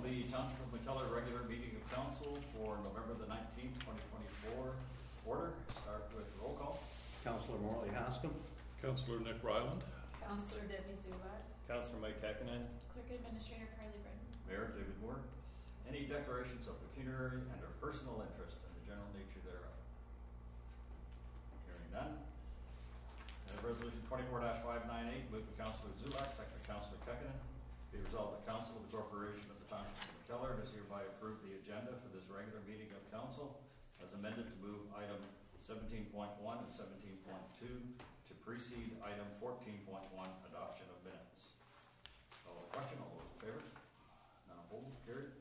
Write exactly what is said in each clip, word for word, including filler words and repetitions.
the Township of McKellar regular meeting of council for November the nineteenth, twenty twenty-four. Order. Start with roll call. Councillor Morley Hascom. Councillor Nick Ryland. Councillor Debbie Zulak. Councillor Mike Kekkonen. Clerk Administrator Carly Brennan. Mayor David Moore. Any declarations of pecuniary and or personal interest in the general nature thereof? Hearing none. And resolution twenty-four dash five ninety-eight, moved by Councillor Zulak, second by Councillor Kekkonen. Be resolved that Council of the Corporation of the Township of McKellar does hereby approve the agenda for this regular meeting of council as amended to move item seventeen point one and seventeen point two to precede item fourteen point one, adoption of minutes. Call the question. All those in favor? None opposed? Carried.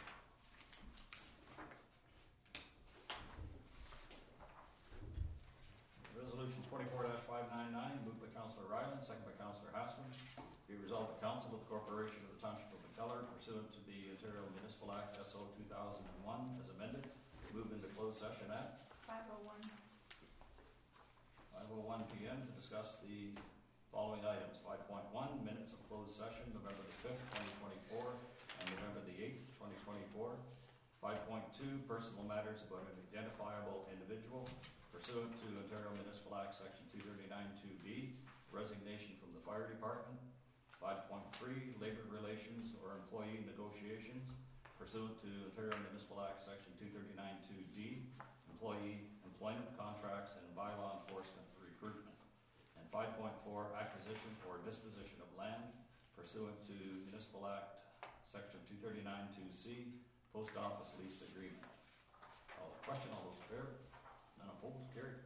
Resolution twenty-four dash five ninety-nine, moved by Councillor Ryland, second by Councillor Hascom. Be resolved that Council of the Corporation of the Township of McKellar, pursuant to the Ontario Municipal Act S O two thousand one as amended, move into closed session at five oh one. five oh one p m to discuss the following items. five point one, minutes of closed session, November the fifth, twenty twenty-four, and November the eighth, twenty twenty-four. five point two, personal matters about an identifiable individual, pursuant to Ontario Municipal Act Section two thirty-nine two B, resignation from the fire department. five point three, labor relations or employee negotiations, pursuant to Ontario Municipal Act Section two thirty-nine two D, employee employment contracts and bylaw enforcement recruitment. And five point four, acquisition or disposition of land, pursuant to Municipal Act Section two thirty-nine two C, post office lease agreement. Call the question. All those in favor? None opposed? Carried.